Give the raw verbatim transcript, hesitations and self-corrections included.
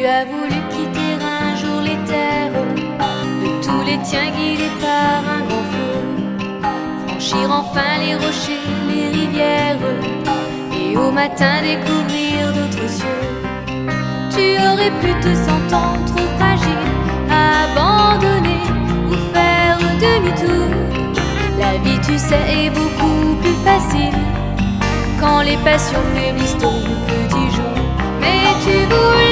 as voulu quitter un jour les terres de tous les tiens guidés par un grand feu, franchir enfin les rochers, les rivières, et au matin découvrir d'autres cieux. Tu aurais pu te sentir trop fragile, abandonner ou faire demi-tour. La vie, tu sais, est beaucoup plus facile quand les passions faiblissent au petit jour. Mais tu voulais